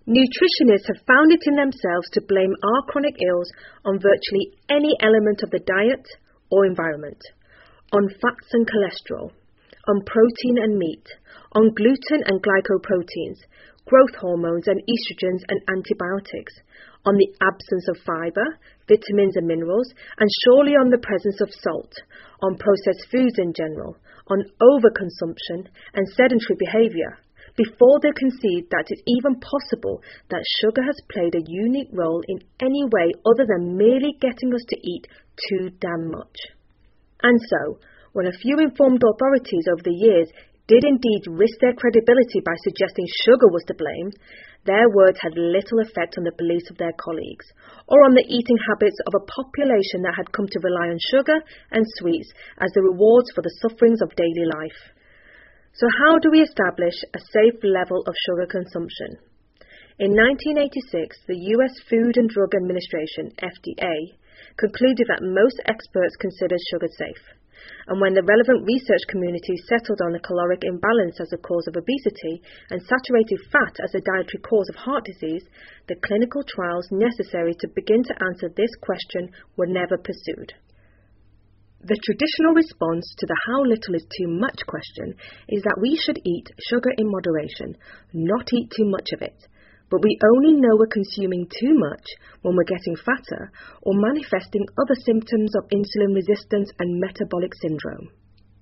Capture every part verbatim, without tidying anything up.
Nutritionists have found it in themselves to blame our chronic ills on virtually any element of the diet or environment, on fats and cholesterol, on protein and meat, on gluten and glycoproteins, growth hormones and estrogens and antibiotics, on the absence of fibre, vitamins and minerals, and surely on the presence of salt, on processed foods in general, on overconsumption and sedentary behaviour, before they concede that it's even possible that sugar has played a unique role in any way other than merely getting us to eat too damn much. And so, when a few informed authorities over the years did indeed risk their credibility by suggesting sugar was to blame, their words had little effect on the beliefs of their colleagues, or on the eating habits of a population that had come to rely on sugar and sweets as the rewards for the sufferings of daily life. So how do we establish a safe level of sugar consumption? In nineteen eighty-six, the U S Food and Drug Administration, F D A, concluded that most experts considered sugar safe. And when the relevant research community settled on a caloric imbalance as a cause of obesity and saturated fat as a dietary cause of heart disease, the clinical trials necessary to begin to answer this question were never pursued. The traditional response to the how little is too much question is that we should eat sugar in moderation, not eat too much of it. But we only know we're consuming too much when we're getting fatter or manifesting other symptoms of insulin resistance and metabolic syndrome.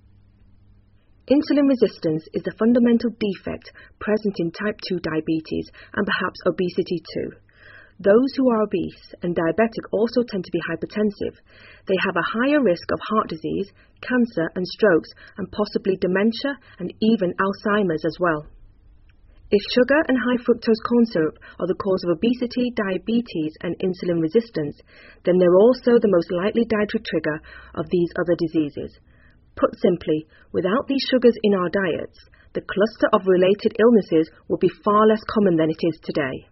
Insulin resistance is a fundamental defect present in type two diabetes and perhaps obesity too. Those who are obese and diabetic also tend to be hypertensive. They have a higher risk of heart disease, cancer and strokes, and possibly dementia and even Alzheimer's as well. If sugar and high fructose corn syrup are the cause of obesity, diabetes and insulin resistance, then they're also the most likely dietary trigger of these other diseases. Put simply, without these sugars in our diets, the cluster of related illnesses would be far less common than it is today.